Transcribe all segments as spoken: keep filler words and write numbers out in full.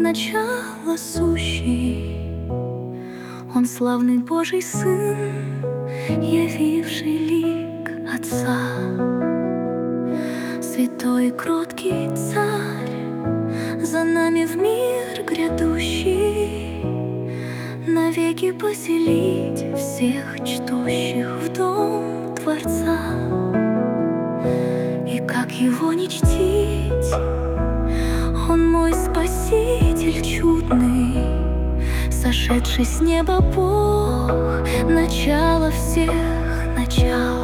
начало сущий. Он славный Божий Сын, явивший лик Отца. Святой и кроткий Царь, за нами в мир грядущий, навеки поселить всех чтущих в дом Творца. И как его не чтить? Он мой Спаситель чудный, сошедший с неба Бог, начало всех начал,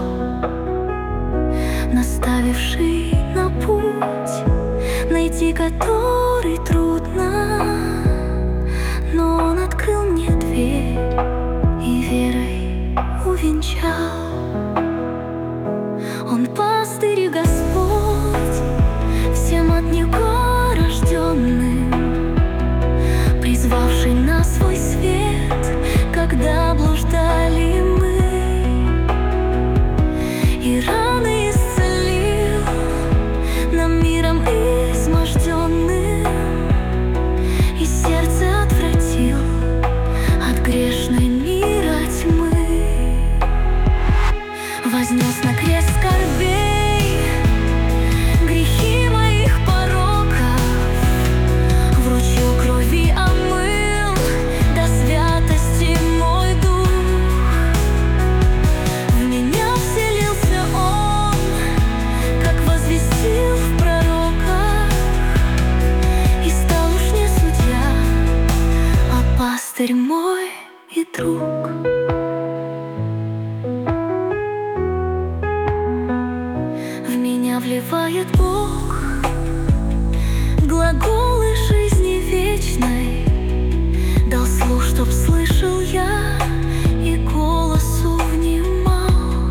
наставивший на путь, найти который трудно. Но он открыл мне дверь и верой увенчал. Он пастырь и Господь, всем от Него рожденным, призвавший на свой свет, когда блуждали мы, и раны исцелил нам миром изможденным, и сердце отвратил от грешной мира тьмы. Вознес на крест скорбей грехи моих пороков, вручил крови омыл до святости мой дух. В меня вселился Он, как возвестил в пророках, и стал уж не судья, а пастырь мой и друг. Вливает Бог глаголы жизни вечной, дал слух, чтоб слышал я и голосу внимал,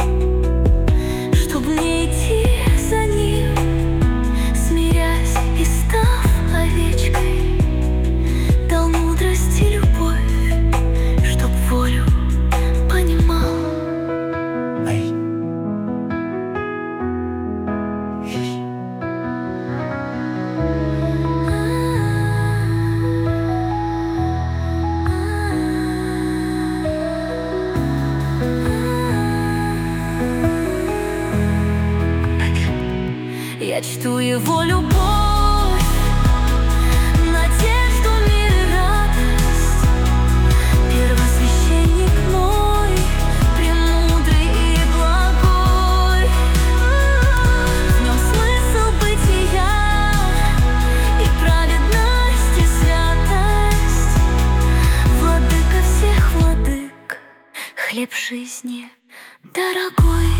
чтоб мне идти за Ним, смирясь и став овечкой, дал мудрость и любовь, чтоб волю понимал. Я чту Его любовь, надежду, мир и радость, первосвященник мой, премудрый и благой. В нем смысл бытия и праведность, и святость, владыка всех владык, хлеб жизни дорогой.